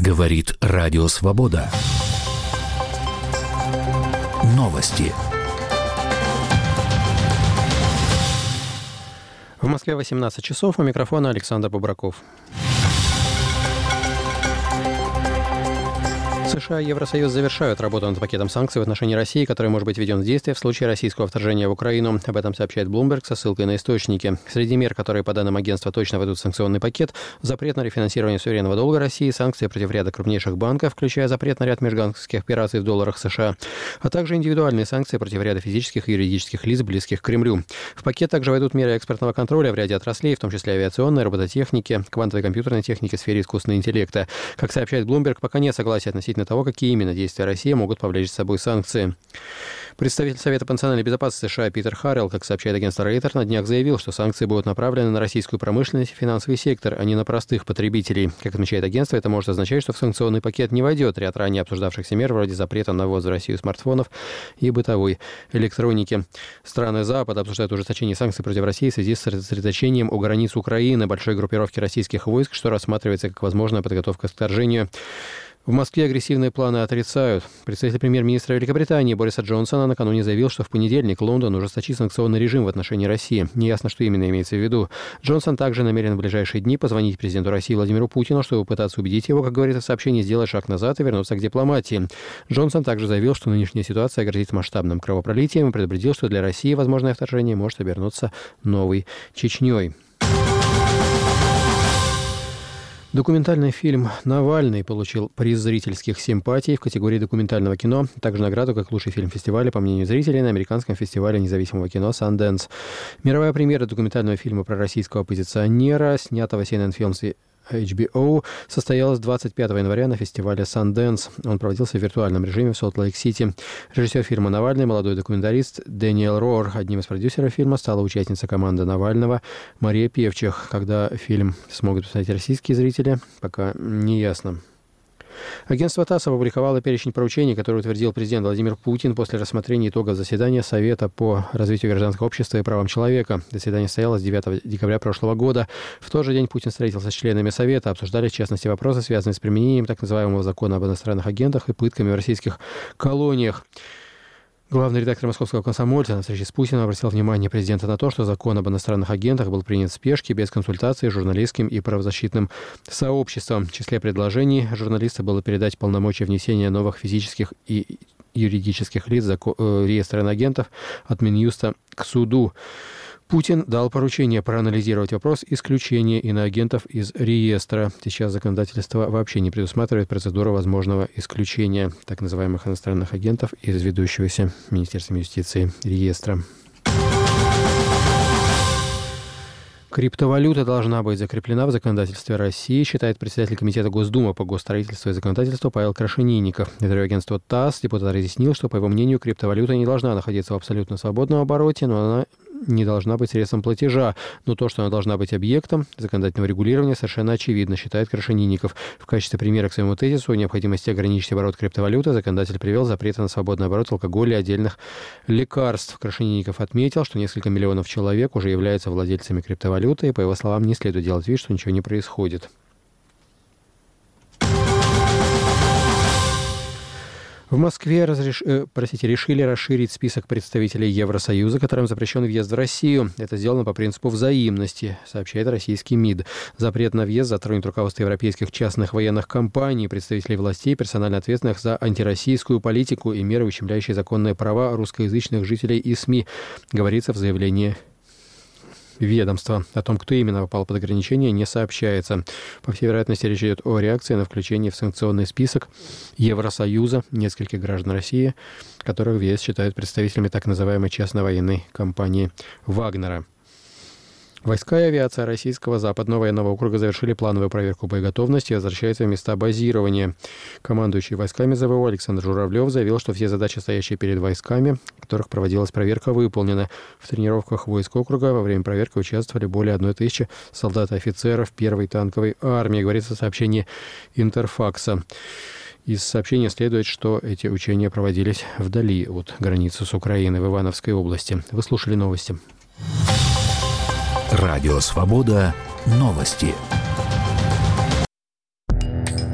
Говорит Радио Свобода. Новости. В Москве 18 часов. У микрофона Александр Бобраков. США и Евросоюз завершают работу над пакетом санкций в отношении России, который может быть введен в действие в случае российского вторжения в Украину. Об этом сообщает Bloomberg со ссылкой на источники. Среди мер, которые, по данным агентства, точно войдут в санкционный пакет, запрет на рефинансирование суверенного долга России, санкции против ряда крупнейших банков, включая запрет на ряд межбанковских операций в долларах США, а также индивидуальные санкции против ряда физических и юридических лиц, близких к Кремлю. В пакет также войдут меры экспортного контроля в ряде отраслей, в том числе авиационной, робототехники, квантовой компьютерной техники, сфере искусственного интеллекта. Как сообщает Bloomberg, пока нет согласия относительно того, какие именно действия России могут повлечь за собой санкции. Представитель Совета по национальной безопасности США Питер Харрелл, как сообщает агентство Рейтер, на днях заявил, что санкции будут направлены на российскую промышленность и финансовый сектор, а не на простых потребителей. Как отмечает агентство, это может означать, что в санкционный пакет не войдет ряд ранее обсуждавшихся мер, вроде запрета на ввоз в Россию смартфонов и бытовой электроники. Страны Запада обсуждают ужесточение санкций против России в связи с сосредоточением у границ Украины большой группировки российских войск, что рассматривается как возможная подготовка к вторжению. В Москве агрессивные планы отрицают. Представитель премьер-министра Великобритании Бориса Джонсона накануне заявил, что в понедельник Лондон ужесточит санкционный режим в отношении России. Неясно, что именно имеется в виду. Джонсон также намерен в ближайшие дни позвонить президенту России Владимиру Путину, чтобы пытаться убедить его, как говорится в сообщении, сделать шаг назад и вернуться к дипломатии. Джонсон также заявил, что нынешняя ситуация грозит масштабным кровопролитием и предупредил, что для России возможное вторжение может обернуться новой Чечней. Документальный фильм «Навальный» получил приз зрительских симпатий в категории документального кино, также награду как лучший фильм фестиваля, по мнению зрителей, на американском фестивале независимого кино «Санденс». Мировая премьера документального фильма про российского оппозиционера, снятого CNN Films и HBO, состоялась 25 января на фестивале Sundance. Он проводился в виртуальном режиме в Солт-Лейк-Сити. Режиссер фильма «Навальный», молодой документалист Дэниел Рор. Одним из продюсеров фильма стала участница команды Навального Мария Певчих. Когда фильм смогут посмотреть российские зрители, пока не ясно. Агентство ТАСС опубликовало перечень поручений, которые утвердил президент Владимир Путин после рассмотрения итогов заседания Совета по развитию гражданского общества и правам человека. Заседание состоялось 9 декабря прошлого года. В тот же день Путин встретился с членами Совета, обсуждали, в частности, вопросы, связанные с применением так называемого закона об иностранных агентах и пытками в российских колониях. Главный редактор «Московского комсомольца» на встрече с Путиным обратил внимание президента на то, что закон об иностранных агентах был принят в спешке, без консультации с журналистским и правозащитным сообществом. В числе предложений журналиста было передать полномочия внесения новых физических и юридических лиц в реестр иноагентов от Минюста к суду. Путин дал поручение проанализировать вопрос исключения иноагентов из реестра. Сейчас законодательство вообще не предусматривает процедуру возможного исключения так называемых иностранных агентов из ведущегося Министерством юстиции реестра. Криптовалюта должна быть закреплена в законодательстве России, считает председатель Комитета Госдумы по госстроительству и законодательству Павел Крашенинников. Агентство ТАСС депутат разъяснил, что, по его мнению, криптовалюта не должна находиться в абсолютно свободном обороте, но она не должна быть средством платежа. Но то, что она должна быть объектом законодательного регулирования, совершенно очевидно, считает Крашенинников. В качестве примера к своему тезису о необходимости ограничить оборот криптовалюты законодатель привел запреты на свободный оборот алкоголя и отдельных лекарств. Крашенинников отметил, что несколько миллионов человек уже являются владельцами криптовалюты, и, по его словам, не следует делать вид, что ничего не происходит. В Москве решили расширить список представителей Евросоюза, которым запрещен въезд в Россию. Это сделано по принципу взаимности, сообщает российский МИД. Запрет на въезд затронет руководство европейских частных военных компаний, представителей властей, персонально ответственных за антироссийскую политику и меры, ущемляющие законные права русскоязычных жителей и СМИ, говорится в заявлении ведомства. О том, кто именно попал под ограничение, не сообщается. По всей вероятности, речь идет о реакции на включение в санкционный список Евросоюза нескольких граждан России, которых в ЕС считают представителями так называемой частной военной компании «Вагнера». Войска и авиация Российского западного военного округа завершили плановую проверку боеготовности и возвращаются в места базирования. Командующий войсками ЗВО Александр Журавлев заявил, что все задачи, стоящие перед войсками, в которых проводилась проверка, выполнены. В тренировках войск округа во время проверки участвовали более 1000 солдат и офицеров 1-й танковой армии, говорится в сообщении Интерфакса. Из сообщения следует, что эти учения проводились вдали от границы с Украиной в Ивановской области. Вы слушали новости. Радио «Свобода». Новости.